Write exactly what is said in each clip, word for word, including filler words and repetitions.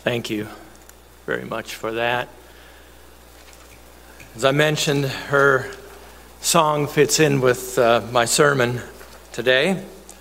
Thank you very much for that. As I mentioned, her song fits in with uh, my sermon today.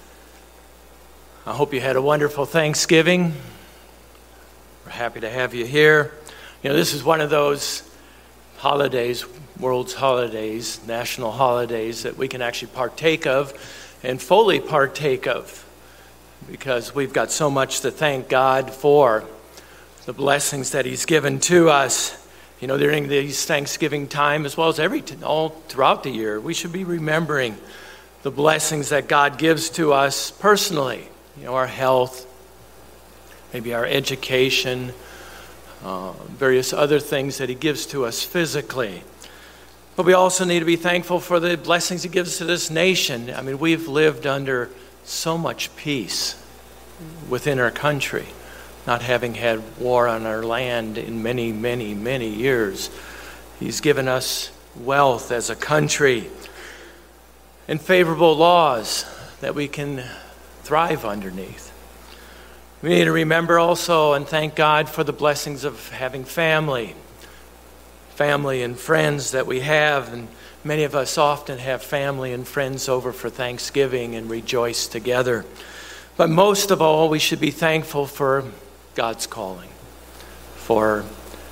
I hope you had a wonderful Thanksgiving. We're happy to have you here. You know, this is one of those holidays, world's holidays, national holidays that we can actually partake of and fully partake of, because we've got so much to thank God for, the blessings that He's given to us. You know, during these Thanksgiving time, as well as every all throughout the year, we should be remembering the blessings that God gives to us personally. You know, our health, maybe our education, uh, various other things that He gives to us physically. But we also need to be thankful for the blessings He gives to this nation. I mean, we've lived under so much peace within our country, not having had war on our land in many, many, many years. He's given us wealth as a country and favorable laws that we can thrive underneath. We need to remember also and thank God for the blessings of having family, family and friends that we have, and many of us often have family and friends over for Thanksgiving and rejoice together. But most of all, we should be thankful for God's calling, for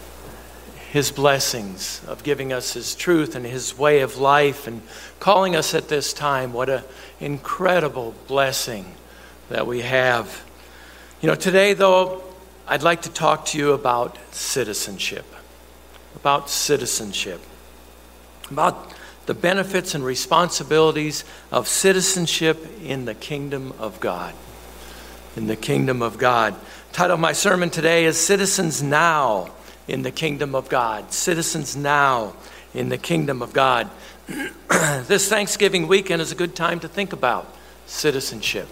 His blessings of giving us His truth and His way of life and calling us at this time. What an incredible blessing that we have. You know, today, though, I'd like to talk to you about citizenship, about citizenship, about the benefits and responsibilities of citizenship in the kingdom of God, in the kingdom of God. The title of my sermon today is Citizens Now in the Kingdom of God. Citizens Now in the Kingdom of God. This Thanksgiving weekend is a good time to think about citizenship.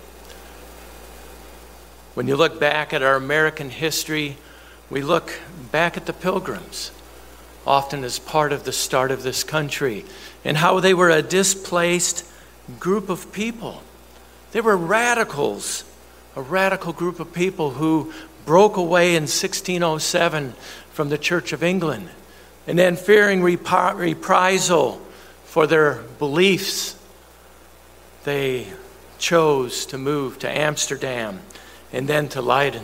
When you look back at our American history, we look back at the Pilgrims, often as part of the start of this country, and how they were a displaced group of people. They were radicals, a radical group of people who broke away in sixteen oh seven from the Church of England, and then fearing rep- reprisal for their beliefs, they chose to move to Amsterdam and then to Leiden.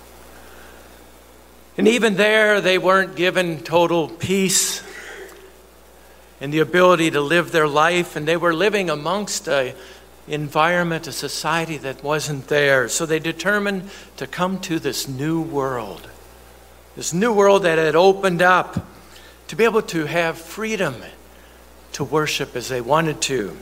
And even there, they weren't given total peace and the ability to live their life, and they were living amongst a environment, a society that wasn't there. So they determined to come to this new world, this new world that had opened up, to be able to have freedom to worship as they wanted to.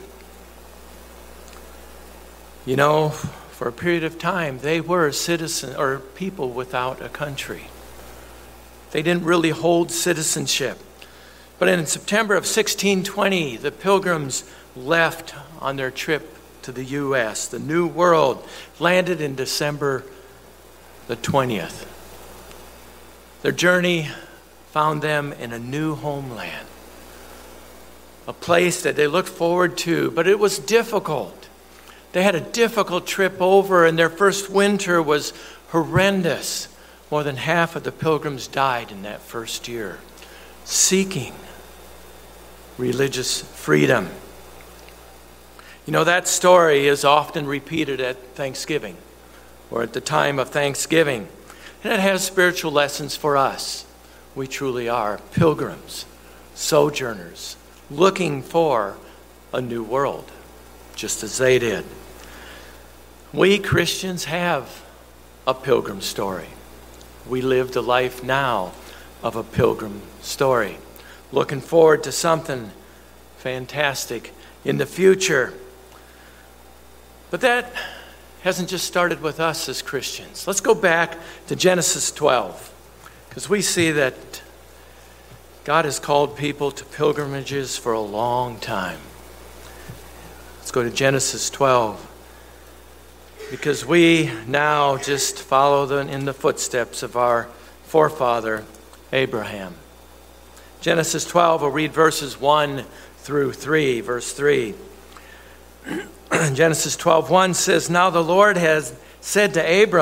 You know, for a period of time, they were citizens or people without a country. They didn't really hold citizenship. But in September of sixteen twenty, the Pilgrims left on their trip to the U S. The New World landed in December the twentieth. Their journey found them in a new homeland, a place that they looked forward to, but it was difficult. They had a difficult trip over, and their first winter was horrendous. More than half of the Pilgrims died in that first year, seeking religious freedom. You know, that story is often repeated at Thanksgiving or at the time of Thanksgiving. And it has spiritual lessons for us. We truly are pilgrims, sojourners, looking for a new world, just as they did. We Christians have a pilgrim story. We live the life now of a pilgrim story, looking forward to something fantastic in the future. But that hasn't just started with us as Christians. Let's go back to Genesis twelve, because we see that God has called people to pilgrimages for a long time. Let's go to Genesis twelve, because we now just follow the, in the footsteps of our forefather Abraham. Genesis twelve, we'll read verses one through three. Verse three. Genesis twelve one says, "Now the Lord has said to Abram,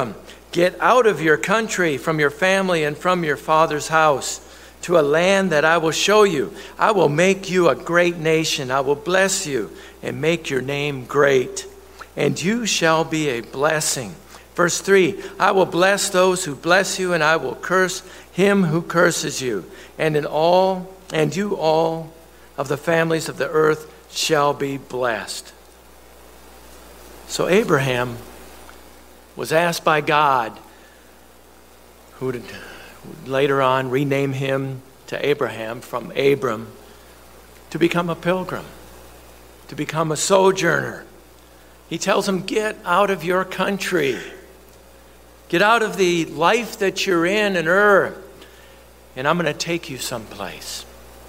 Get out of your country, from your family, and from your father's house, to a land that I will show you. I will make you a great nation. I will bless you and make your name great, and you shall be a blessing. Verse three, I will bless those who bless you, and I will curse him who curses you. And in all, and you all of the families of the earth shall be blessed. So Abraham was asked by God, who would later on rename him to Abraham from Abram, to become a pilgrim, to become a sojourner. He tells him, get out of your country. Get out of the life that you're in in Ur, and I'm going to take you someplace.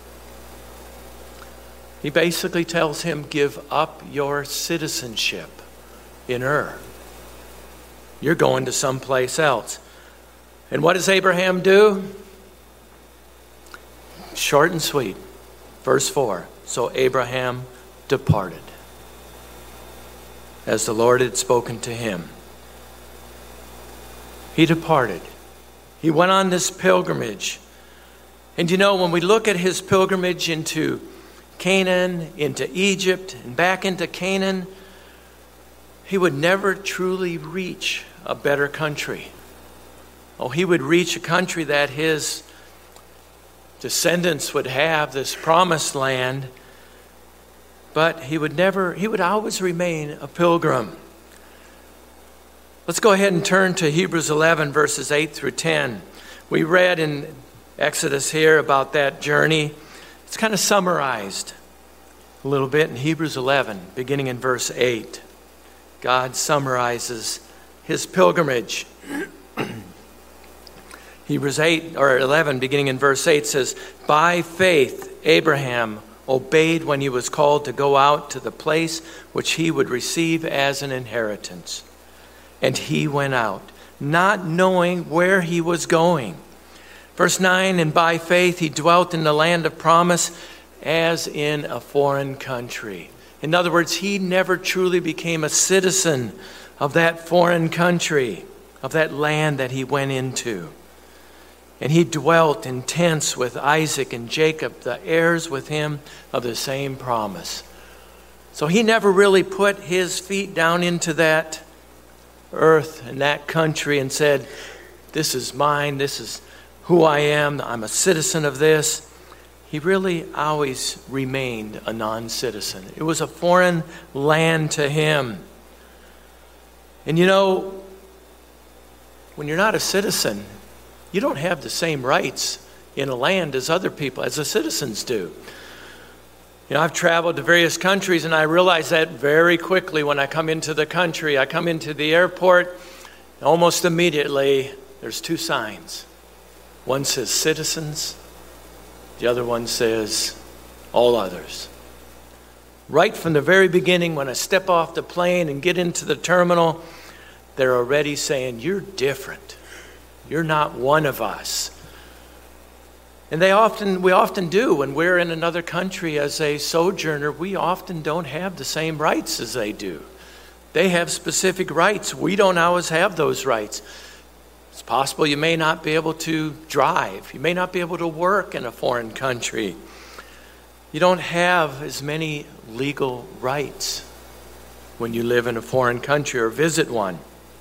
He basically tells him, give up your citizenship in Ur. You're going to someplace else. And what does Abraham do? Short and sweet. Verse four. So Abraham departed, as the Lord had spoken to him. He departed. He went on this pilgrimage. And you know, when we look at his pilgrimage into Canaan, into Egypt, and back into Canaan, he would never truly reach a better country. Oh, he would reach a country that his descendants would have, this promised land, but he would never, he would always remain a pilgrim. Let's go ahead and turn to Hebrews eleven, verses eight through ten. We read in Exodus here about that journey. It's kind of summarized a little bit in Hebrews eleven, beginning in verse eight. God summarizes his pilgrimage. Hebrews eight or eleven, beginning in verse eight, says, by faith Abraham obeyed when he was called to go out to the place which he would receive as an inheritance. And he went out, not knowing where he was going. Verse nine, and by faith he dwelt in the land of promise as in a foreign country. In other words, he never truly became a citizen of that foreign country, of that land that he went into. And he dwelt in tents with Isaac and Jacob, the heirs with him of the same promise. So he never really put his feet down into that earth and that country and said, this is mine, this is who I am, I'm a citizen of this. He really always remained a non-citizen. It was a foreign land to him. And you know, when you're not a citizen, you don't have the same rights in a land as other people, as the citizens do. You know, I've traveled to various countries, and I realize that very quickly when I come into the country. I come into the airport, almost immediately, there's two signs. One says citizens, the other one says all others. Right from the very beginning, when I step off the plane and get into the terminal, they're already saying, you're different. You're not one of us. And they often, we often do when we're in another country as a sojourner. We often don't have the same rights as they do. They have specific rights. We don't always have those rights. It's possible you may not be able to drive. You may not be able to work in a foreign country. You don't have as many legal rights when you live in a foreign country or visit one.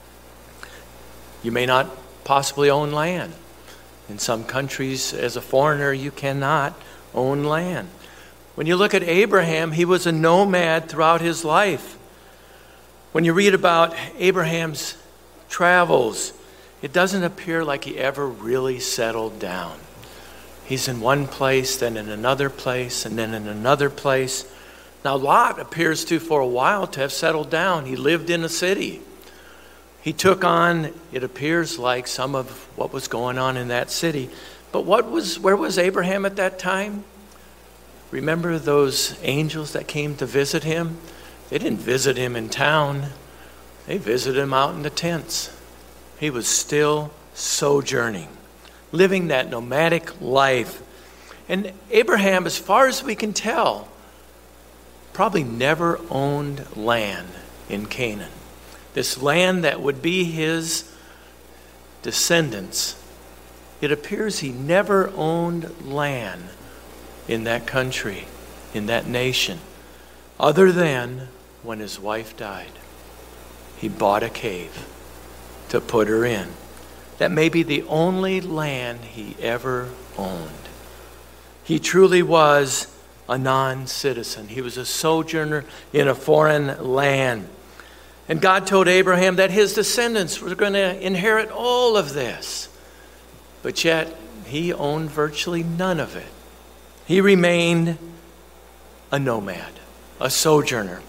You may not possibly own land. In some countries, as a foreigner, you cannot own land. When you look at Abraham, he was a nomad throughout his life. When you read about Abraham's travels, it doesn't appear like he ever really settled down. He's in one place, then in another place, and then in another place. Now, Lot appears to, for a while, to have settled down. He lived in a city. He took on, it appears like, some of what was going on in that city. But what was, where was Abraham at that time? Remember those angels that came to visit him? They didn't visit him in town. They visited him out in the tents. He was still sojourning, living that nomadic life. And Abraham, as far as we can tell, probably never owned land in Canaan. This land that would be his descendants, it appears he never owned land in that country, in that nation, other than when his wife died. He bought a cave to put her in. That may be the only land he ever owned. He truly was a non-citizen. He was a sojourner in a foreign land. And God told Abraham that his descendants were going to inherit all of this. But yet, he owned virtually none of it. He remained a nomad, a sojourner.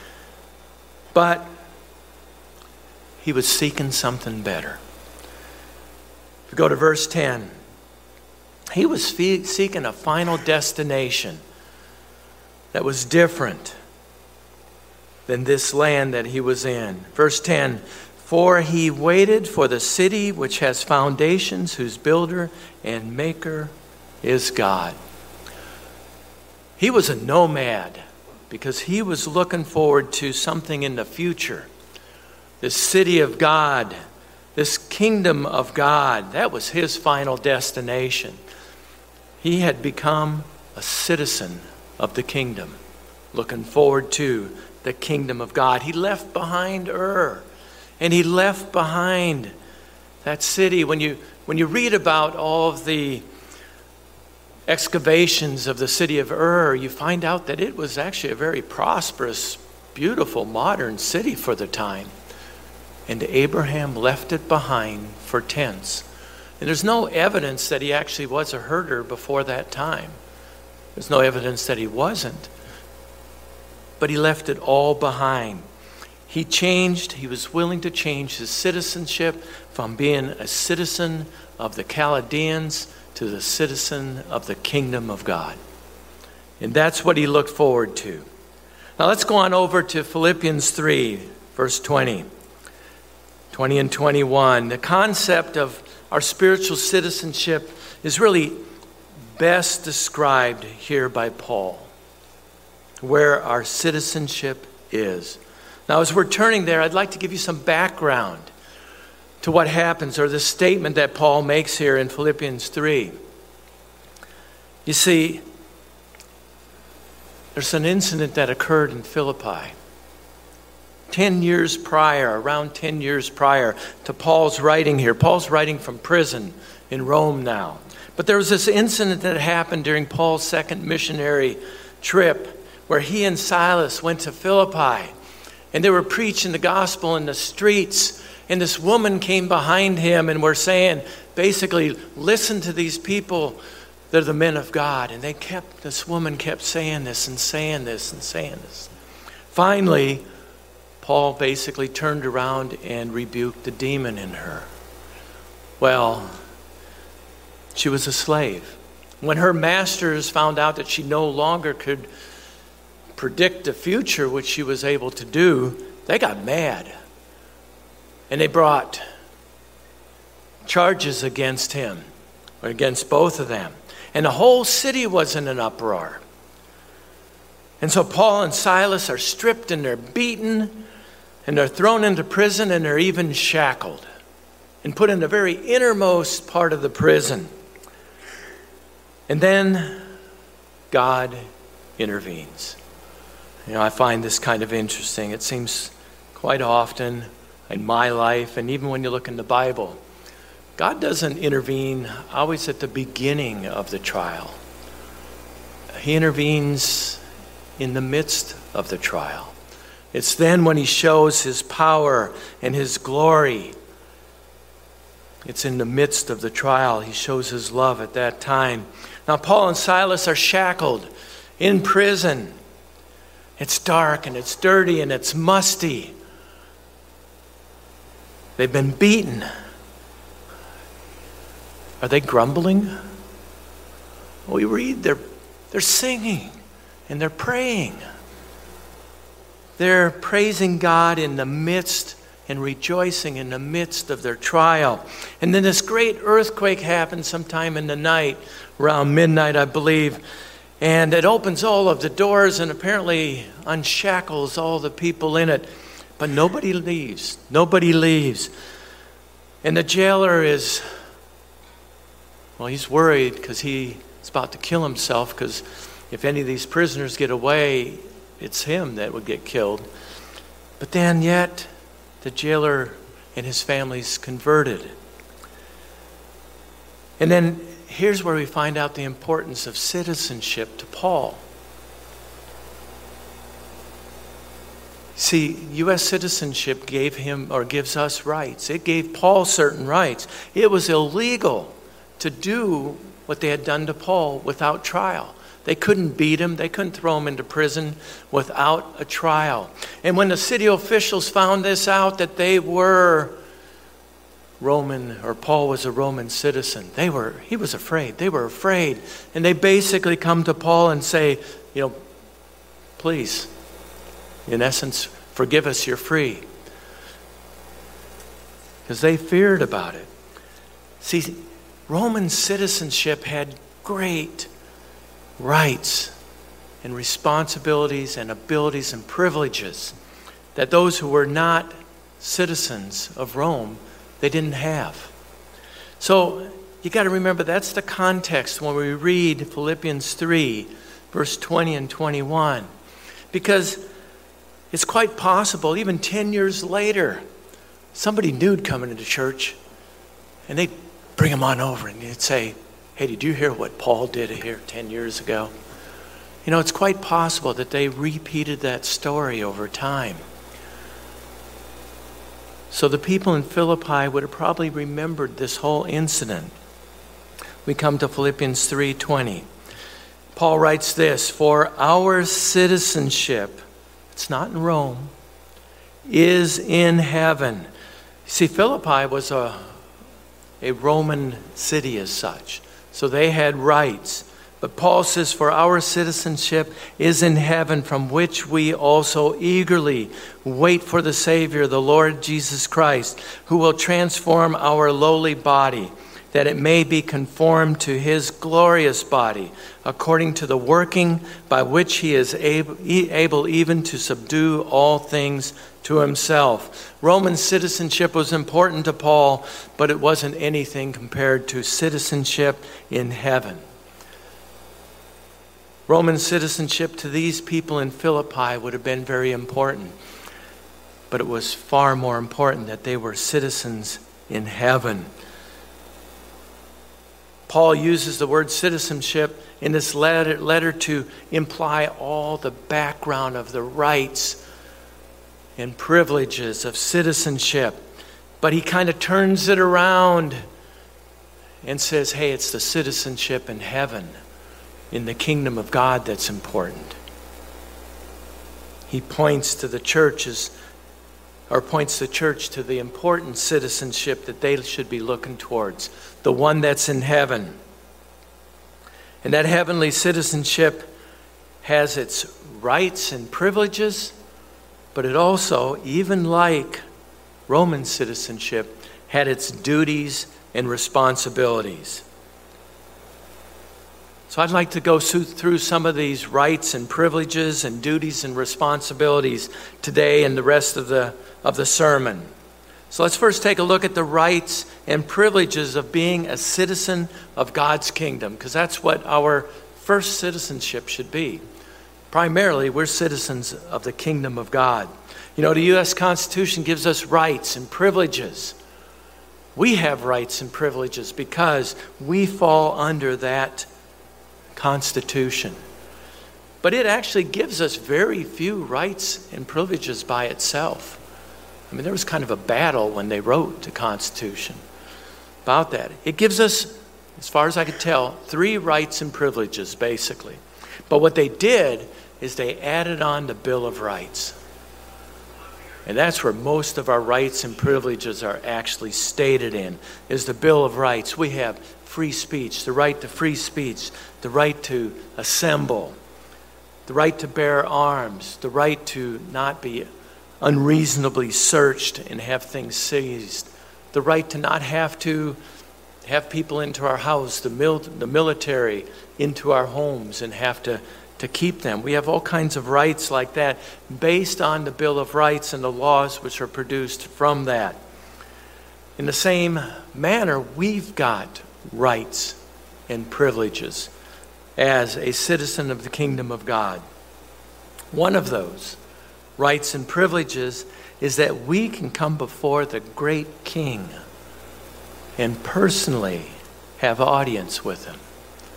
But he was seeking something better. If we go to verse ten, he was fe- seeking a final destination that was different than this land that he was in. Verse ten, for he waited for the city which has foundations, whose builder and maker is God. He was a nomad because he was looking forward to something in the future. This city of God, this kingdom of God, that was his final destination. He had become a citizen of the kingdom, looking forward to the kingdom of God. He left behind Ur, and he left behind that city. When you when you read about all of the excavations of the city of Ur, you find out that it was actually a very prosperous, beautiful, modern city for the time. And Abraham left it behind for tents. And there's no evidence that he actually was a herder before that time. There's no evidence that he wasn't. But he left it all behind. He changed, he was willing to change his citizenship from being a citizen of the Chaldeans to the citizen of the kingdom of God. And that's what he looked forward to. Now let's go on over to Philippians three, verse twenty. twenty and twenty-one. The concept of our spiritual citizenship is really best described here by Paul, where our citizenship is. Now, as we're turning there, I'd like to give you some background to what happens, or the statement that Paul makes here in Philippians three. You see, there's an incident that occurred in Philippi. Ten years prior, around ten years prior to Paul's writing here. Paul's writing from prison in Rome now. But there was this incident that happened during Paul's second missionary trip where he and Silas went to Philippi and they were preaching the gospel in the streets. And this woman came behind him and were saying, basically, listen to these people. They're the men of God. And they kept, this woman kept saying this and saying this and saying this. Finally, Paul basically turned around and rebuked the demon in her. Well, she was a slave. When her masters found out that she no longer could predict the future, which she was able to do, they got mad. And they brought charges against him, or against both of them. And the whole city was in an uproar. And so Paul and Silas are stripped and they're beaten. And they're thrown into prison and they're even shackled and put in the very innermost part of the prison. And then God intervenes. You know, I find this kind of interesting. It seems quite often in my life, and even when you look in the Bible, God doesn't intervene always at the beginning of the trial. He intervenes in the midst of the trial. It's then when he shows his power and his glory. It's in the midst of the trial. He shows his love at that time. Now, Paul and Silas are shackled in prison. It's dark and it's dirty and it's musty. They've been beaten. Are they grumbling? We read they're, they're singing and they're praying. They're praising God in the midst and rejoicing in the midst of their trial. And then this great earthquake happens sometime in the night, around midnight, I believe. And it opens all of the doors and apparently unshackles all the people in it. But nobody leaves. Nobody leaves. And the jailer is, well, he's worried because he's about to kill himself, because if any of these prisoners get away, it's him that would get killed. But then yet, the jailer and his family's converted. And then here's where we find out the importance of citizenship to Paul. See, U S citizenship gave him, or gives us, rights. It gave Paul certain rights. It was illegal to do what they had done to Paul without trial. They couldn't beat him. They couldn't throw him into prison without a trial. And when the city officials found this out, that they were Roman, or Paul was a Roman citizen, they were, he was afraid. They were afraid. And they basically come to Paul and say, you know, please, in essence, forgive us, you're free. Because they feared about it. See, Roman citizenship had great rights and responsibilities and abilities and privileges that those who were not citizens of Rome, they didn't have. So you got to remember, that's the context when we read Philippians three, verse twenty and twenty-one. Because it's quite possible, even ten years later, somebody new'd come into church and they'd bring him on over and they'd say, hey, did you hear what Paul did here ten years ago? You know, it's quite possible that they repeated that story over time. So the people in Philippi would have probably remembered this whole incident. We come to Philippians three twenty. Paul writes this, for our citizenship, it's not in Rome, is in heaven. See, Philippi was a, a Roman city as such. So they had rights. But Paul says, for our citizenship is in heaven, from which we also eagerly wait for the Savior, the Lord Jesus Christ, who will transform our lowly body, that it may be conformed to his glorious body, according to the working by which he is able, able even to subdue all things to himself. Roman citizenship was important to Paul, but it wasn't anything compared to citizenship in heaven. Roman citizenship to these people in Philippi would have been very important, but it was far more important that they were citizens in heaven. Paul uses the word citizenship in this letter, letter to imply all the background of the rights and privileges of citizenship. But he kind of turns it around and says, hey, it's the citizenship in heaven, in the kingdom of God, that's important. He points to the churches, or points the church to the important citizenship that they should be looking towards, the one that's in heaven. And that heavenly citizenship has its rights and privileges, but it also, even like Roman citizenship, had its duties and responsibilities. So I'd like to go through some of these rights and privileges and duties and responsibilities today and the rest of the of the sermon. So let's first take a look at the rights and privileges of being a citizen of God's kingdom, because that's what our first citizenship should be. Primarily, we're citizens of the kingdom of God. You know, the U S Constitution gives us rights and privileges. We have rights and privileges because we fall under that Constitution. But it actually gives us very few rights and privileges by itself. I mean, there was kind of a battle when they wrote the Constitution about that. It gives us, as far as I could tell, three rights and privileges, basically. But what they did is they added on the Bill of Rights. And that's where most of our rights and privileges are actually stated in, is the Bill of Rights. We have free speech, the right to free speech, the right to assemble, the right to bear arms, the right to not be unreasonably searched and have things seized, the right to not have to have people into our house, the, mil- the military into our homes and have to, to keep them. We have all kinds of rights like that based on the Bill of Rights and the laws which are produced from that. In the same manner, we've got rights and privileges as a citizen of the kingdom of God. One of those rights and privileges is that we can come before the great King and personally have audience with him.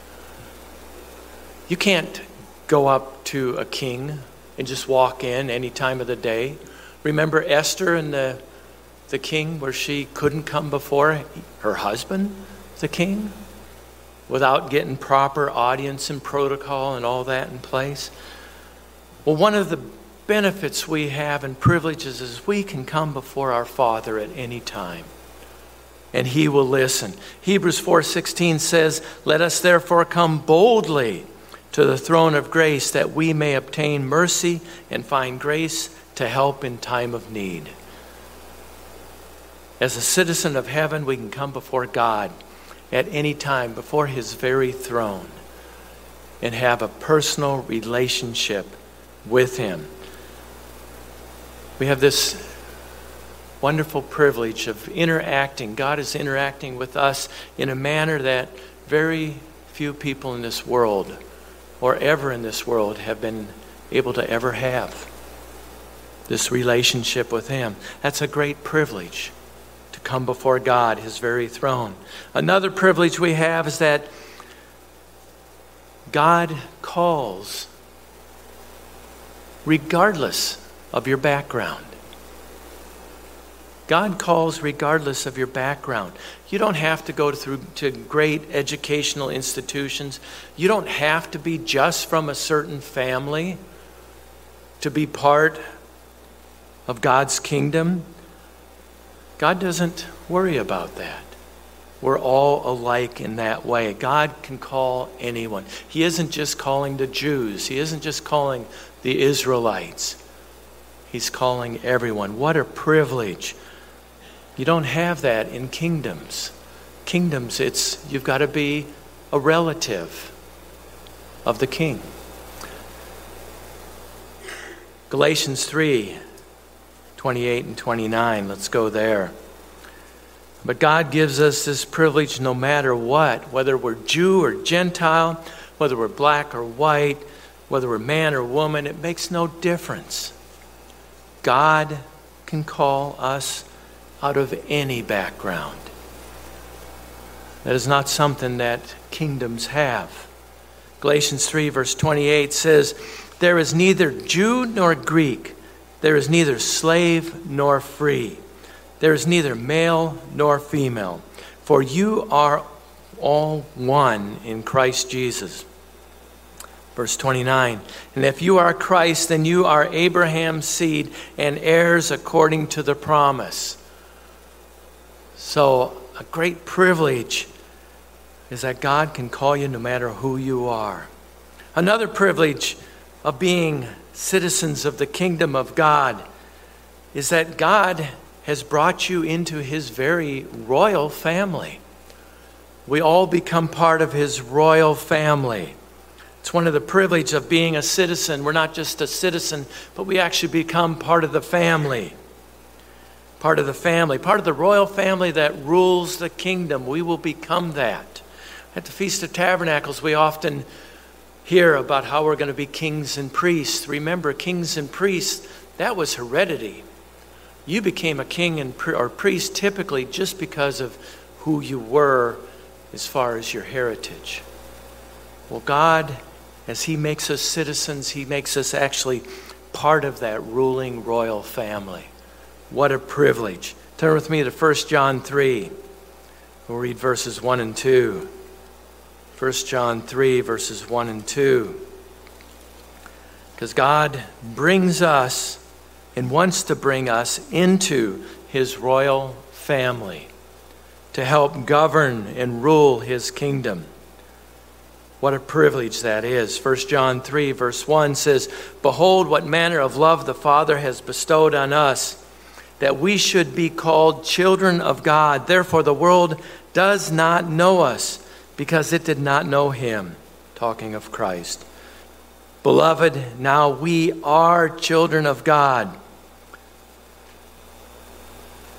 You can't go up to a king and just walk in any time of the day. Remember Esther and the, the king, where she couldn't come before her husband, the king, without getting proper audience and protocol and all that in place? Well, one of the benefits we have and privileges is we can come before our Father at any time, and he will listen. Hebrews four sixteen says, "Let us therefore come boldly to the throne of grace, that we may obtain mercy and find grace to help in time of need." As a citizen of heaven, we can come before God at any time, before his very throne, and have a personal relationship with him. We have this wonderful privilege of interacting. God is interacting with us in a manner that very few people in this world or ever in this world have been able to ever have. This relationship with him. That's a great privilege, to come before God, his very throne. Another privilege we have is that God calls regardless of your background. God calls regardless of your background. You don't have to go through to great educational institutions. You don't have to be just from a certain family to be part of God's kingdom. God doesn't worry about that. We're all alike in that way. God can call anyone. He isn't just calling the Jews. He isn't just calling the Israelites. He's calling everyone. What a privilege. You don't have that in kingdoms. Kingdoms, it's you've got to be a relative of the king. Galatians three, twenty-eight and twenty-nine. Let's go there. But God gives us this privilege no matter what, whether we're Jew or Gentile, whether we're black or white, whether we're man or woman, it makes no difference. God can call us out of any background. That is not something that kingdoms have. Galatians three verse twenty-eight says, "There is neither Jew nor Greek. There is neither slave nor free. There is neither male nor female. For you are all one in Christ Jesus." Verse twenty-nine, "And if you are Christ, then you are Abraham's seed and heirs according to the promise." So a great privilege is that God can call you no matter who you are. Another privilege of being citizens of the kingdom of God is that God has brought you into his very royal family. We all become part of his royal family. It's one of the privileges of being a citizen. We're not just a citizen, but we actually become part of the family. Part of the family, part of the royal family that rules the kingdom. We will become that. At the Feast of Tabernacles, we often hear about how we're going to be kings and priests. Remember, kings and priests, that was heredity. You became a king and or priest typically just because of who you were as far as your heritage. Well, God, as he makes us citizens, he makes us actually part of that ruling royal family. What a privilege. Turn with me to First John three. We'll read verses one and two. First John three, verses one and two. Because God brings us and wants to bring us into his royal family to help govern and rule his kingdom. What a privilege that is. First John three, verse one says, "Behold, what manner of love the Father has bestowed on us, that we should be called children of God. Therefore the world does not know us, because it did not know him." Talking of Christ. "Beloved, now we are children of God.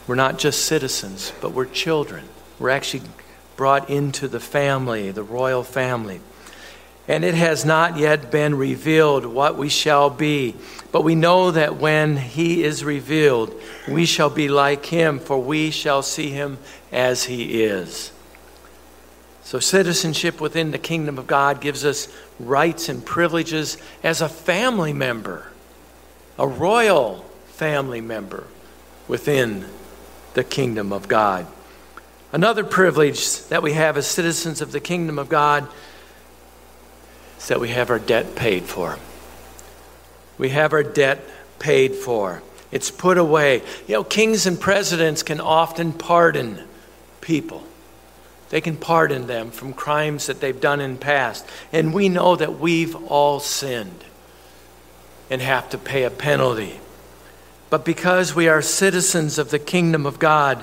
We're not just citizens, but we're children. We're actually brought into the family, the royal family. And it has not yet been revealed what we shall be. But we know that when he is revealed, we shall be like him, for we shall see him as he is. So citizenship within the kingdom of God gives us rights and privileges as a family member, a royal family member within the kingdom of God. Another privilege that we have as citizens of the kingdom of God is that we have our debt paid for. We have our debt paid for. It's put away. You know, kings and presidents can often pardon people. They can pardon them from crimes that they've done in the past. And we know that we've all sinned and have to pay a penalty. But because we are citizens of the kingdom of God,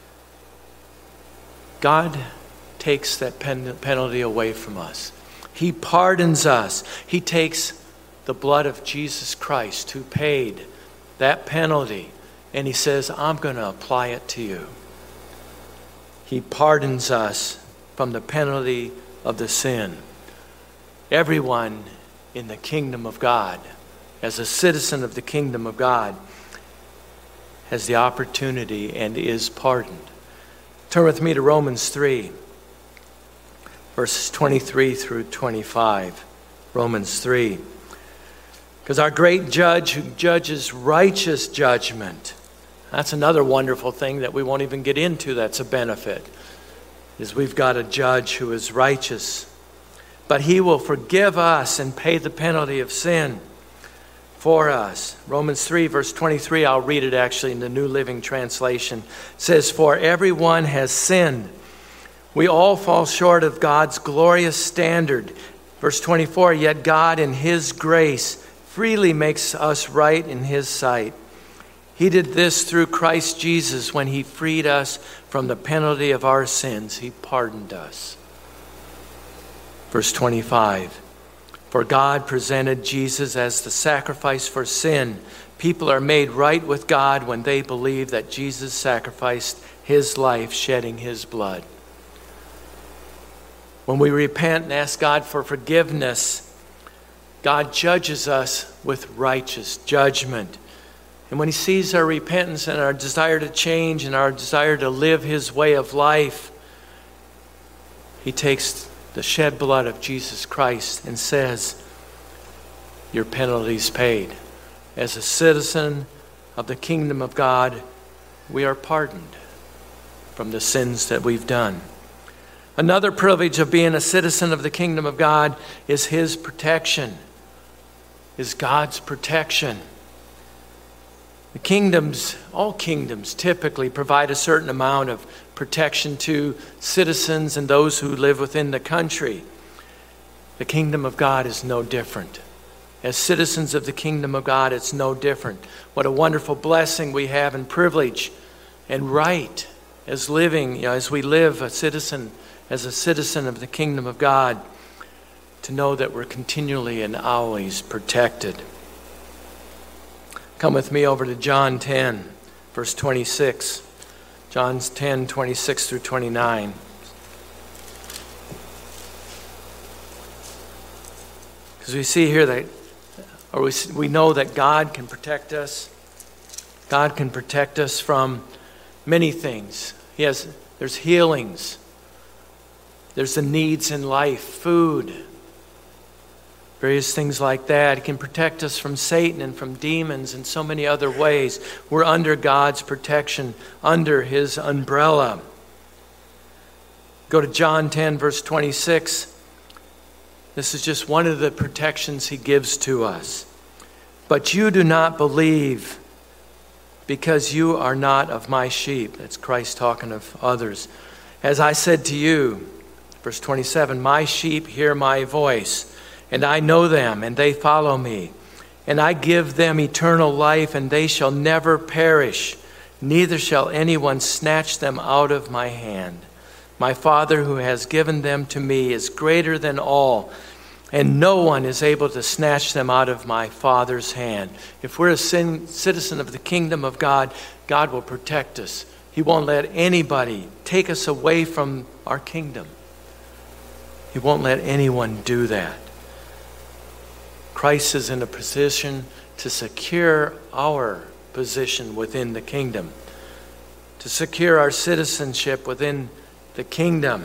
God takes that pen- penalty away from us. He pardons us. He takes the blood of Jesus Christ who paid that penalty, and he says, I'm going to apply it to you. He pardons us from the penalty of the sin. Everyone in the kingdom of God, as a citizen of the kingdom of God, has the opportunity and is pardoned. Turn with me to Romans three, verses twenty-three through twenty-five. Romans three. Because our great judge who judges righteous judgment, that's another wonderful thing that we won't even get into that's a benefit, is we've got a judge who is righteous. But he will forgive us and pay the penalty of sin for us. Romans three, verse twenty-three, I'll read it actually in the New Living Translation. It says, for everyone has sinned. We all fall short of God's glorious standard. Verse twenty-four, yet God in his grace freely makes us right in his sight. He did this through Christ Jesus when he freed us from the penalty of our sins. He pardoned us. Verse twenty-five, for God presented Jesus as the sacrifice for sin. People are made right with God when they believe that Jesus sacrificed his life, shedding his blood. When we repent and ask God for forgiveness, God judges us with righteous judgment. And when he sees our repentance and our desire to change and our desire to live his way of life, he takes the shed blood of Jesus Christ and says, your penalty's paid. As a citizen of the kingdom of God, we are pardoned from the sins that we've done. Another privilege of being a citizen of the kingdom of God is his protection, is God's protection. The kingdoms, all kingdoms typically provide a certain amount of protection to citizens and those who live within the country. The kingdom of God is no different. As citizens of the kingdom of God, it's no different. What a wonderful blessing we have and privilege and right as living, you know, as we live a citizen, as a citizen of the kingdom of God, to know that we're continually and always protected. Come with me over to John ten, verse twenty-six. John ten, twenty-six through twenty-nine. Because we see here that, or we, we know that God can protect us. God can protect us from many things. He has, there's healings. There's the needs in life, food, various things like that. He can protect us from Satan and from demons in so many other ways. We're under God's protection, under his umbrella. Go to John ten, verse twenty-six. This is just one of the protections he gives to us. But you do not believe because you are not of my sheep. That's Christ talking of others. As I said to you, verse twenty-seven, my sheep hear my voice. And I know them, and they follow me. And I give them eternal life, and they shall never perish. Neither shall anyone snatch them out of my hand. My Father who has given them to me is greater than all, and no one is able to snatch them out of my Father's hand. If we're a sin, citizen of the kingdom of God, God will protect us. He won't let anybody take us away from our kingdom. He won't let anyone do that. Christ is in a position to secure our position within the kingdom, to secure our citizenship within the kingdom.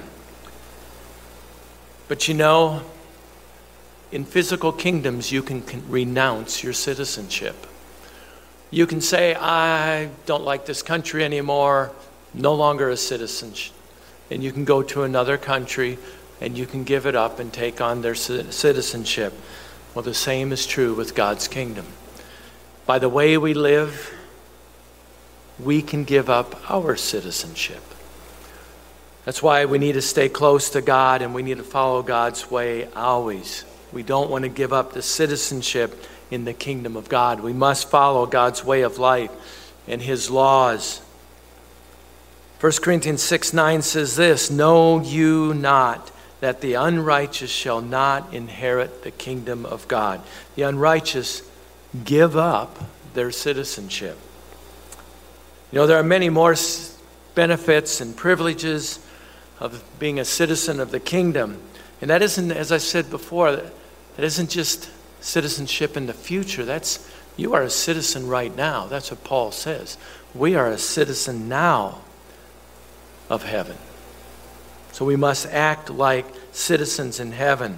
But you know, in physical kingdoms, you can renounce your citizenship. You can say, I don't like this country anymore, no longer a citizen. And you can go to another country and you can give it up and take on their citizenship. Well, the same is true with God's kingdom. By the way we live, we can give up our citizenship. That's why we need to stay close to God and we need to follow God's way always. We don't want to give up the citizenship in the kingdom of God. We must follow God's way of life and His laws. First Corinthians six nine says this, know you not that the unrighteous shall not inherit the kingdom of God. The unrighteous give up their citizenship. You know, there are many more benefits and privileges of being a citizen of the kingdom. And that isn't, as I said before, that isn't just citizenship in the future. That's, you are a citizen right now. That's what Paul says. We are a citizen now of heaven. So we must act like citizens in heaven.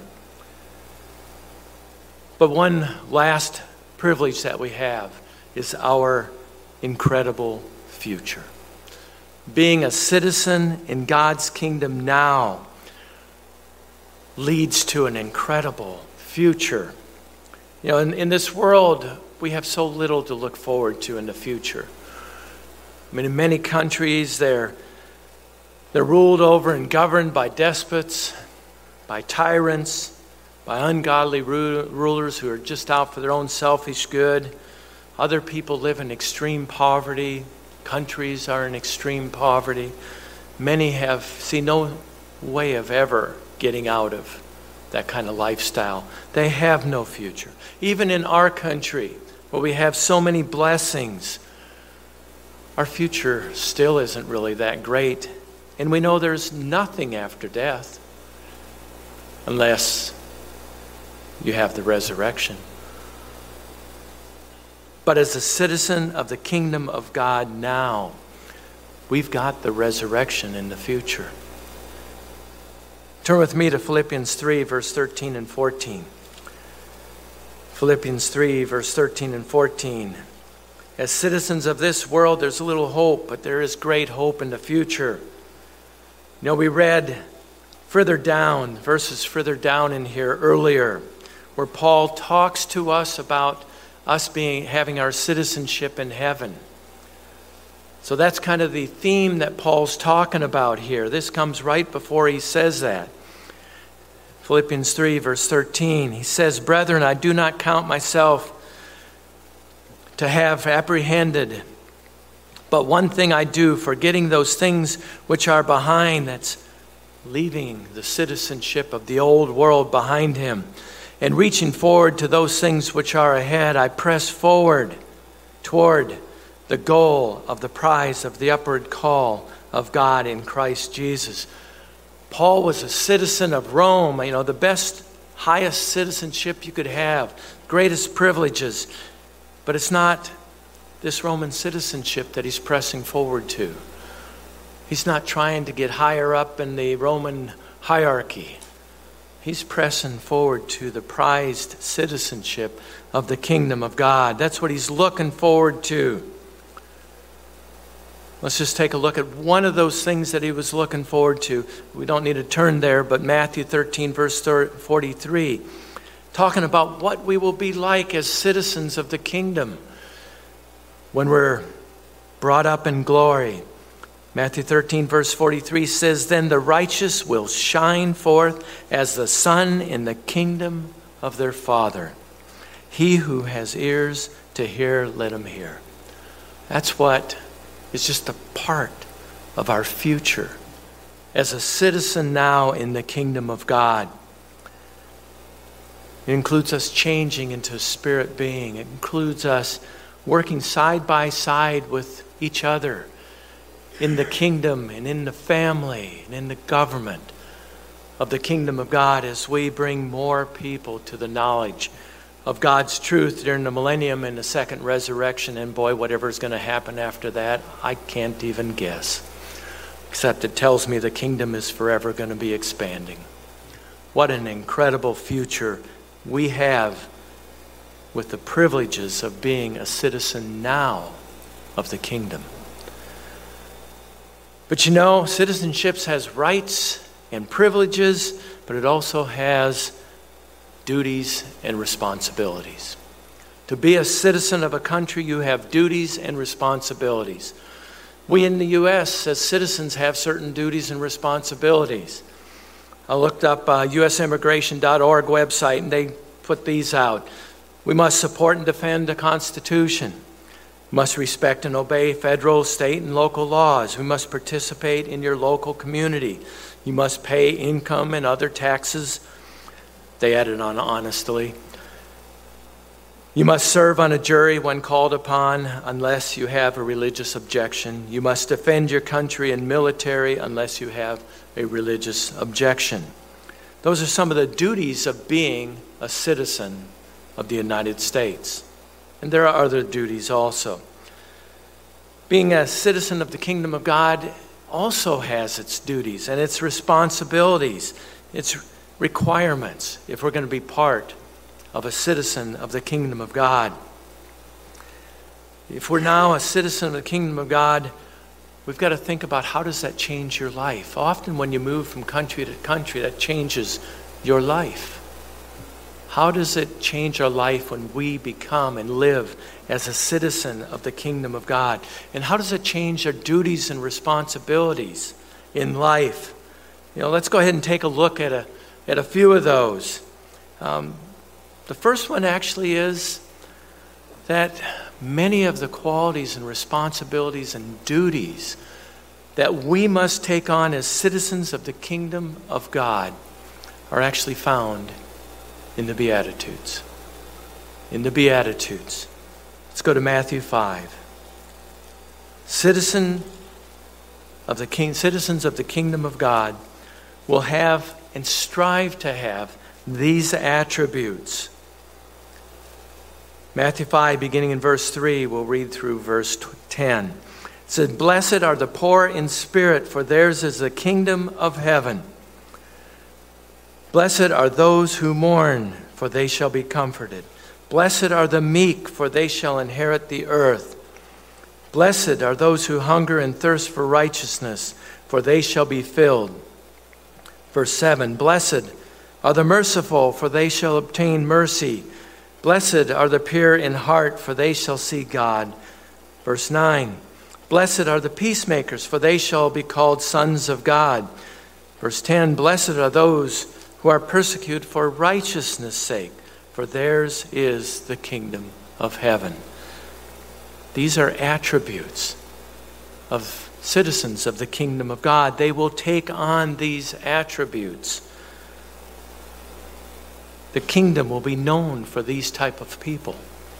But one last privilege that we have is our incredible future. Being a citizen in God's kingdom now leads to an incredible future. You know, in, in this world, we have so little to look forward to in the future. I mean, in many countries, they're they're ruled over and governed by despots, by tyrants, by ungodly ru- rulers who are just out for their own selfish good. Other people live in extreme poverty. Countries are in extreme poverty. Many have see no way of ever getting out of that kind of lifestyle. They have no future. Even in our country, where we have so many blessings, our future still isn't really that great. And we know there's nothing after death unless you have the resurrection. But as a citizen of the kingdom of God now, we've got the resurrection in the future. Turn with me to Philippians three, verse thirteen and fourteen. Philippians three, verse thirteen and fourteen. As citizens of this world, there's little hope, but there is great hope in the future. You know, we read further down, verses further down in here earlier, where Paul talks to us about us being having our citizenship in heaven. So that's kind of the theme that Paul's talking about here. This comes right before he says that. Philippians three, verse thirteen, he says, brethren, I do not count myself to have apprehended, but one thing I do, forgetting those things which are behind, that's leaving the citizenship of the old world behind him, and reaching forward to those things which are ahead, I press forward toward the goal of the prize of the upward call of God in Christ Jesus. Paul was a citizen of Rome, you know, the best, highest citizenship you could have, greatest privileges. But it's not this Roman citizenship that he's pressing forward to. He's not trying to get higher up in the Roman hierarchy. He's pressing forward to the prized citizenship of the kingdom of God. That's what he's looking forward to. Let's just take a look at one of those things that he was looking forward to. We don't need to turn there, but Matthew thirteen, verse forty-three, talking about what we will be like as citizens of the kingdom when we're brought up in glory. Matthew thirteen, verse forty-three says, then the righteous will shine forth as the sun in the kingdom of their Father. He who has ears to hear, let him hear. That's what is just a part of our future as a citizen now in the kingdom of God. It includes us changing into a spirit being. It includes us working side by side with each other in the kingdom and in the family and in the government of the kingdom of God as we bring more people to the knowledge of God's truth during the millennium and the second resurrection. And boy, whatever's going to happen after that, I can't even guess. Except it tells me the kingdom is forever going to be expanding. What an incredible future we have with the privileges of being a citizen now of the kingdom. But you know, citizenship has rights and privileges, but it also has duties and responsibilities. To be a citizen of a country, you have duties and responsibilities. We in the U S as citizens have certain duties and responsibilities. I looked up uh, U S immigration dot org website, and they put these out. We must support and defend the Constitution. We must respect and obey federal, state, and local laws. We must participate in your local community. You must pay income and other taxes. They added on honestly. You must serve on a jury when called upon unless you have a religious objection. You must defend your country and military unless you have a religious objection. Those are some of the duties of being a citizen of the United States. And there are other duties also. Being a citizen of the kingdom of God also has its duties and its responsibilities, its requirements, if we're going to be part of a citizen of the kingdom of God. If we're now a citizen of the kingdom of God, we've got to think about how does that change your life. Often when you move from country to country, that changes your life. How does it change our life when we become and live as a citizen of the kingdom of God? And how does it change our duties and responsibilities in life? You know, let's go ahead and take a look at a at a few of those. Um, the first one actually is that many of the qualities and responsibilities and duties that we must take on as citizens of the kingdom of God are actually found in the Beatitudes. In the Beatitudes. Let's go to Matthew five. Citizen of the king, citizens of the kingdom of God will have and strive to have these attributes. Matthew five, beginning in verse three, we'll read through verse ten. It says, "Blessed are the poor in spirit, for theirs is the kingdom of heaven. Blessed are those who mourn, for they shall be comforted. Blessed are the meek, for they shall inherit the earth. Blessed are those who hunger and thirst for righteousness, for they shall be filled." Verse seven, "Blessed are the merciful, for they shall obtain mercy. Blessed are the pure in heart, for they shall see God." Verse nine, "Blessed are the peacemakers, for they shall be called sons of God." Verse ten, "Blessed are those who are persecuted for righteousness' sake, for theirs is the kingdom of heaven." These are attributes of citizens of the kingdom of God. They will take on these attributes. The kingdom will be known for these type of people.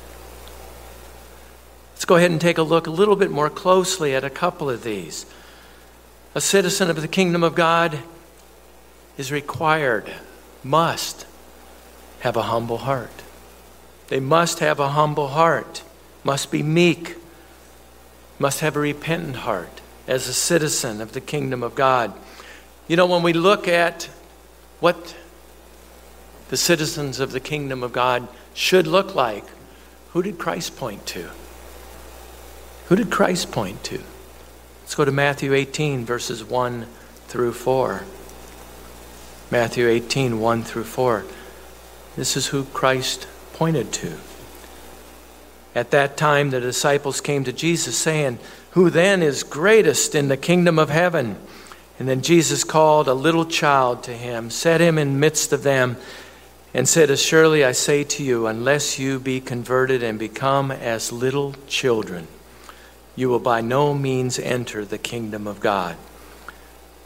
Let's go ahead and take a look a little bit more closely at a couple of these. A citizen of the kingdom of God is required, must have a humble heart. They must have a humble heart, must be meek, must have a repentant heart as a citizen of the kingdom of God. You know, when we look at what the citizens of the kingdom of God should look like, who did Christ point to? Who did Christ point to? Let's go to Matthew eighteen, verses one through four. Matthew eighteen, one through four. This is who Christ pointed to. At that time, the disciples came to Jesus, saying, "Who then is greatest in the kingdom of heaven?" And then Jesus called a little child to him, set him in the midst of them, and said, "Surely I say to you, unless you be converted and become as little children, you will by no means enter the kingdom of God."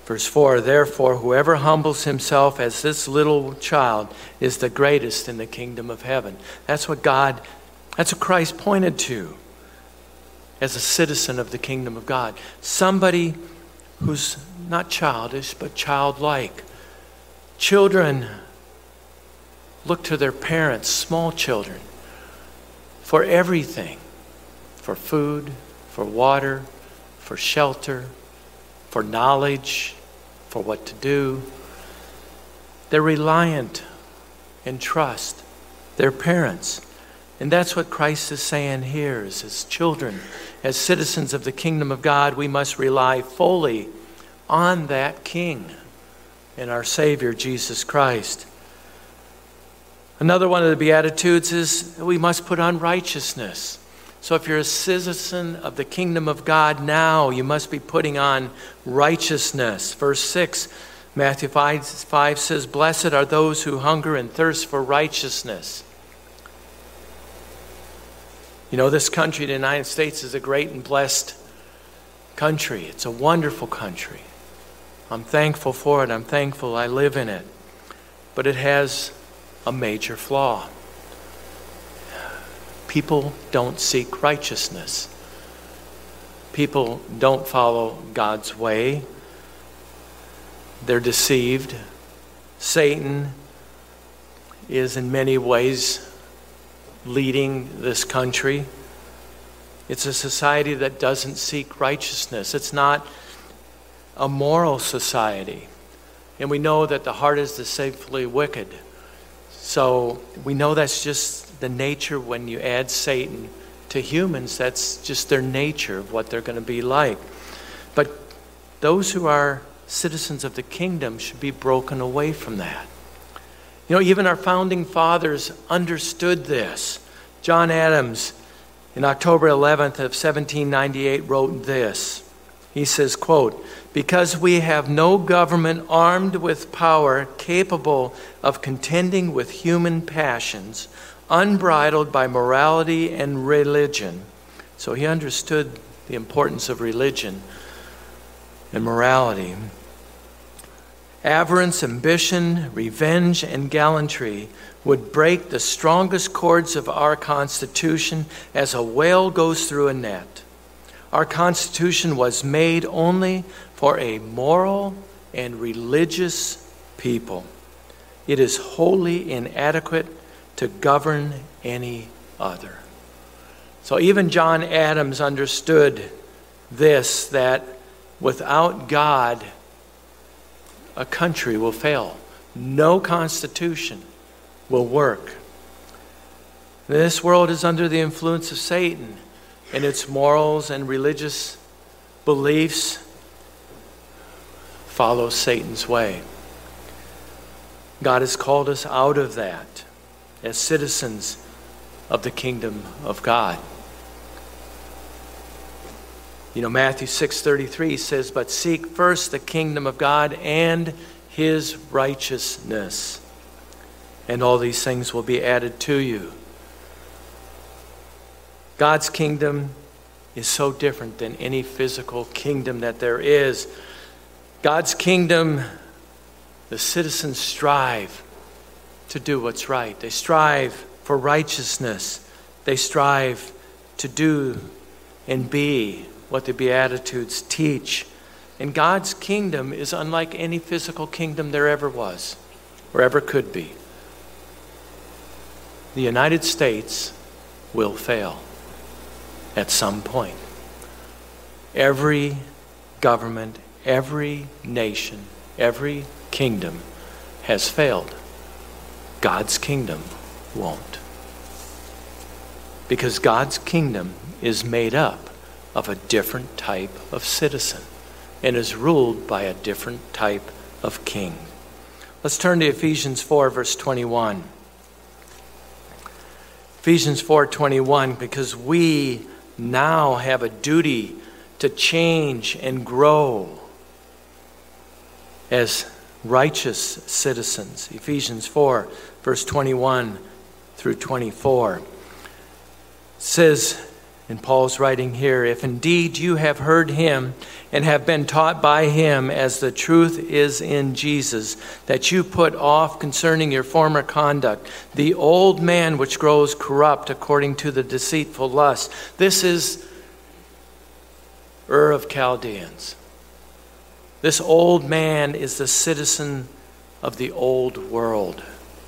Verse four, therefore, whoever humbles himself as this little child is the greatest in the kingdom of heaven. That's what God, that's what Christ pointed to as a citizen of the kingdom of God. Somebody who's not childish, but childlike. Children look to their parents, small children, for everything. For food, for water, for shelter, for knowledge, for what to do. They're reliant and trust their parents. And that's what Christ is saying here is as children, as citizens of the kingdom of God, we must rely fully on that King and our Savior, Jesus Christ. Another one of the Beatitudes is we must put on righteousness. So if you're a citizen of the kingdom of God now, you must be putting on righteousness. Verse six, Matthew five, five says, blessed are those who hunger and thirst for righteousness. You know, this country, the United States, is a great and blessed country. It's a wonderful country. I'm thankful for it. I'm thankful I live in it. But it has a major flaw. People don't seek righteousness. People don't follow God's way. They're deceived. Satan is in many ways leading this country. It's a society that doesn't seek righteousness. It's not a moral society. And we know that the heart is deceitfully wicked. So we know that's just the nature when you add Satan to humans. That's just their nature of what they're going to be like. But those who are citizens of the kingdom should be broken away from that. You know, even our founding fathers understood this. John Adams, in October eleventh of seventeen ninety-eight, wrote this. He says, quote, because we have no government armed with power capable of contending with human passions, unbridled by morality and religion. So he understood the importance of religion and morality. Avarice, ambition, revenge, and gallantry would break the strongest cords of our Constitution as a whale goes through a net. Our Constitution was made only for a moral and religious people. It is wholly inadequate to govern any other. So even John Adams understood this, that without God, a country will fail. No constitution will work. This world is under the influence of Satan, and its morals and religious beliefs follow Satan's way. God has called us out of that as citizens of the kingdom of God. You know, Matthew six thirty-three says, but seek first the kingdom of God and his righteousness, and all these things will be added to you. God's kingdom is so different than any physical kingdom that there is. God's kingdom, the citizens strive to do what's right. They strive for righteousness. They strive to do and be what the Beatitudes teach. And God's kingdom is unlike any physical kingdom there ever was or ever could be. The United States will fail at some point. Every government, every nation, every kingdom has failed. God's kingdom won't. Because God's kingdom is made up of a different type of citizen and is ruled by a different type of king. Let's turn to Ephesians four, verse twenty-one. Ephesians four twenty-one, because we now have a duty to change and grow as righteous citizens. Ephesians four, verse twenty-one through twenty-four says, And Paul's writing here, if indeed you have heard him and have been taught by him as the truth is in Jesus, that you put off concerning your former conduct the old man which grows corrupt according to the deceitful lust. This is Ur of Chaldeans. This old man is the citizen of the old world.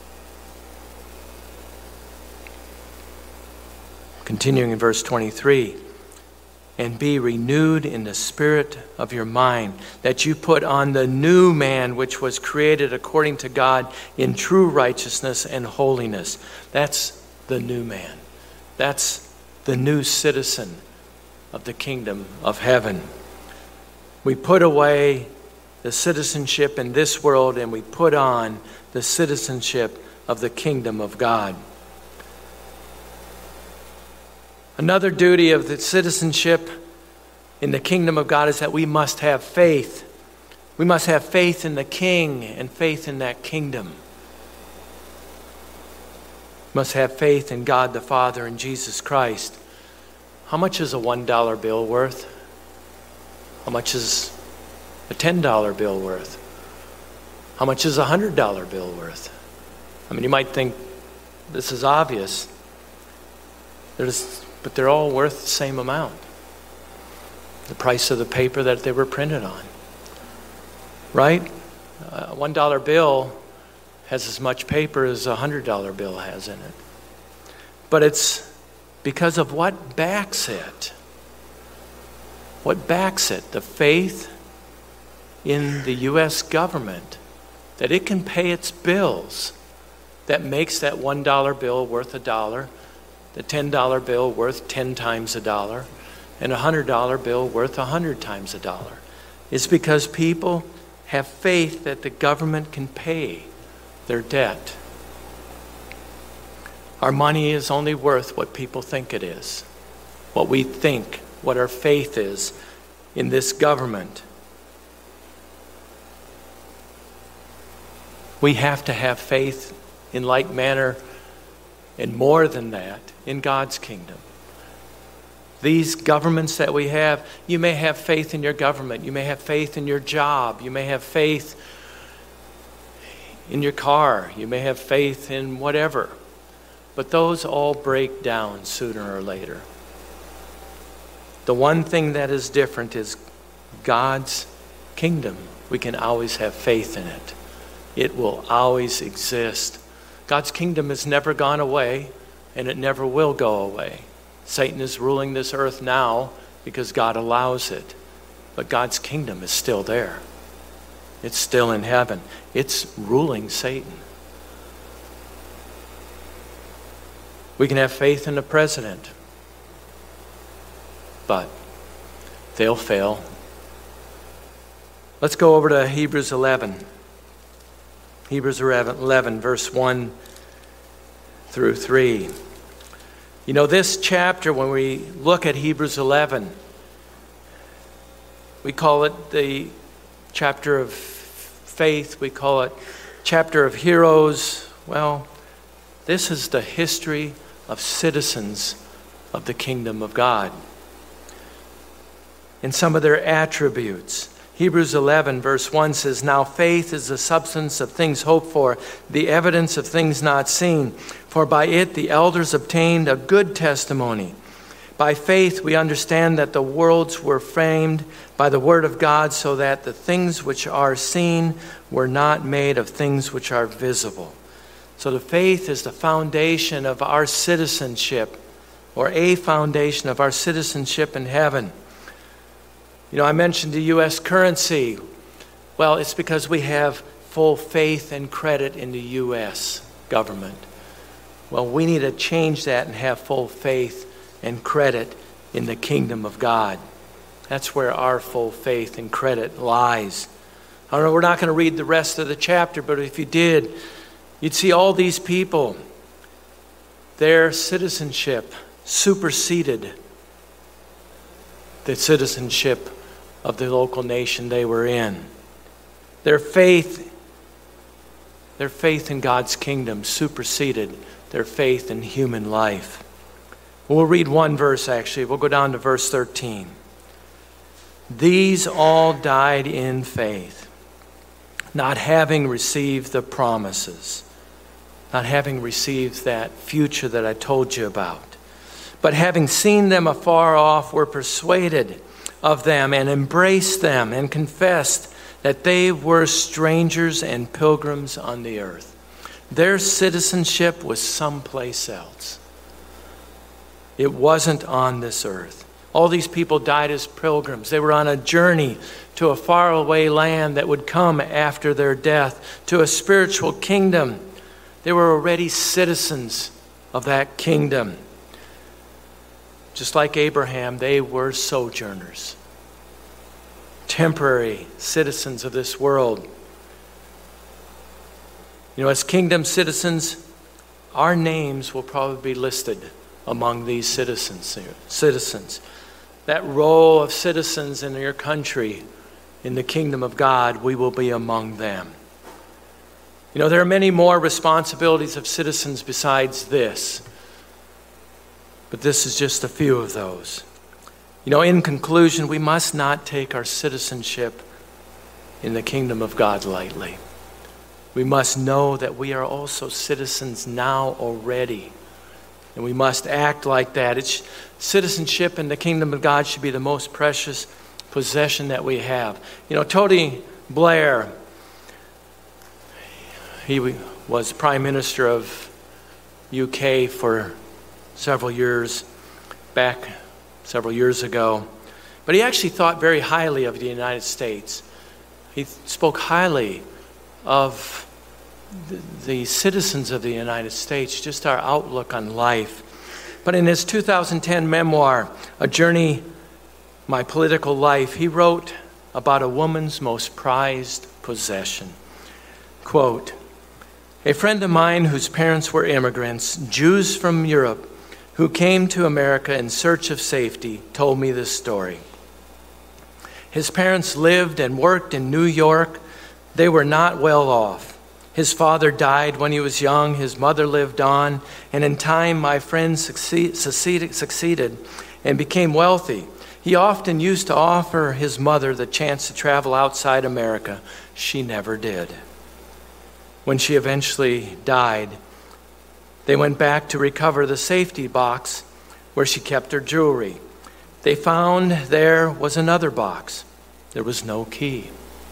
Continuing in verse twenty-three, and be renewed in the spirit of your mind, that you put on the new man which was created according to God in true righteousness and holiness. That's the new man. That's the new citizen of the kingdom of heaven. We put away the citizenship in this world and we put on the citizenship of the kingdom of God. Another duty of the citizenship in the kingdom of God is that we must have faith. We must have faith in the King and faith in that kingdom. We must have faith in God the Father and Jesus Christ. How much is a one dollar bill worth? How much is a ten dollar bill worth? How much is a one hundred dollar bill worth? I mean, you might think this is obvious. There's, but they're all worth the same amount. The price of the paper that they were printed on. Right? A one dollar bill has as much paper as a one hundred dollar bill has in it. But it's because of what backs it. What backs it? The faith in the U S government that it can pay its bills, that makes that one dollar bill worth a dollar, the ten dollar bill worth ten times a dollar, and a one hundred dollar bill worth one hundred times a dollar. It's because people have faith that the government can pay their debt. Our money is only worth what people think it is, what we think, what our faith is in this government. We have to have faith in like manner and more than that in God's kingdom. These governments that we have, you may have faith in your government, you may have faith in your job, you may have faith in your car, you may have faith in whatever. But those all break down sooner or later. The one thing that is different is God's kingdom. We can always have faith in it. It will always exist. God's kingdom has never gone away, and it never will go away. Satan is ruling this earth now because God allows it. But God's kingdom is still there. It's still in heaven. It's ruling Satan. We can have faith in the president, but they'll fail. Let's go over to Hebrews eleven. Hebrews eleven, verse one through three. You know, this chapter, when we look at Hebrews eleven, we call it the chapter of faith. We call it chapter of heroes. Well, this is the history of citizens of the kingdom of God and some of their attributes. Hebrews eleven verse one says, now faith is the substance of things hoped for, the evidence of things not seen. For by it the elders obtained a good testimony. By faith we understand that the worlds were framed by the word of God, so that the things which are seen were not made of things which are visible. So the faith is the foundation of our citizenship, or a foundation of our citizenship in heaven. You know, I mentioned the U S currency. Well, it's because we have full faith and credit in the U S government. Well, we need to change that and have full faith and credit in the kingdom of God. That's where our full faith and credit lies. I don't know, we're not going to read the rest of the chapter, but if you did, you'd see all these people, their citizenship superseded the citizenship of the local nation they were in. Their faith, their faith in God's kingdom superseded their faith in human life. We'll read one verse actually. We'll go down to verse thirteen. These all died in faith, not having received the promises, not having received that future that I told you about, but having seen them afar off, were persuaded of them and embraced them and confessed that they were strangers and pilgrims on the earth. Their citizenship was someplace else. It wasn't on this earth. All these people died as pilgrims. They were on a journey to a faraway land that would come after their death, to a spiritual kingdom. They were already citizens of that kingdom. Just like Abraham, they were sojourners, temporary citizens of this world. You know, as kingdom citizens, our names will probably be listed among these citizens. Citizens. That role of citizens in your country, in the kingdom of God, we will be among them. You know, there are many more responsibilities of citizens besides this, but this is just a few of those. You know, in conclusion, we must not take our citizenship in the kingdom of God lightly. We must know that we are also citizens now already. And we must act like that. It's, citizenship in the kingdom of God should be the most precious possession that we have. You know, Tony Blair, he was Prime Minister of U K for several years, back several years ago. But he actually thought very highly of the United States. He spoke highly of the citizens of the United States, just our outlook on life. But in his two thousand ten memoir, A Journey, My Political Life, he wrote about a woman's most prized possession. Quote, "A friend of mine whose parents were immigrants, Jews from Europe, who came to America in search of safety, told me this story. His parents lived and worked in New York. They were not well off. His father died when he was young. His mother lived on. And in time, my friend succeed, succeeded, succeeded and became wealthy. He often used to offer his mother the chance to travel outside America. She never did. When she eventually died, they went back to recover the safety box where she kept her jewelry. They found there was another box. There was no key.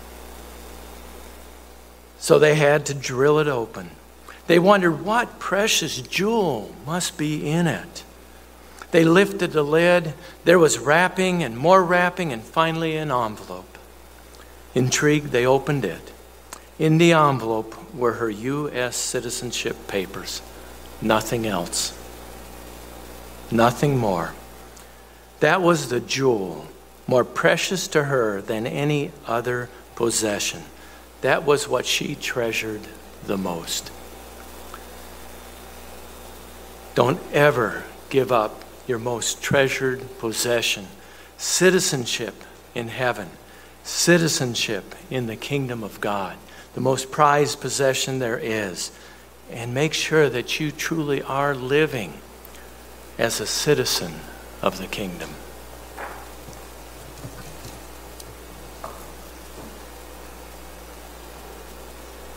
So they had to drill it open. They wondered what precious jewel must be in it. They lifted the lid. There was wrapping and more wrapping and finally an envelope. Intrigued, they opened it. In the envelope were her U S citizenship papers. Nothing else. Nothing more. That was the jewel, more precious to her than any other possession. That was what she treasured the most. Don't ever give up your most treasured possession. Citizenship in heaven. Citizenship in the kingdom of God. The most prized possession there is. And make sure that you truly are living as a citizen of the kingdom.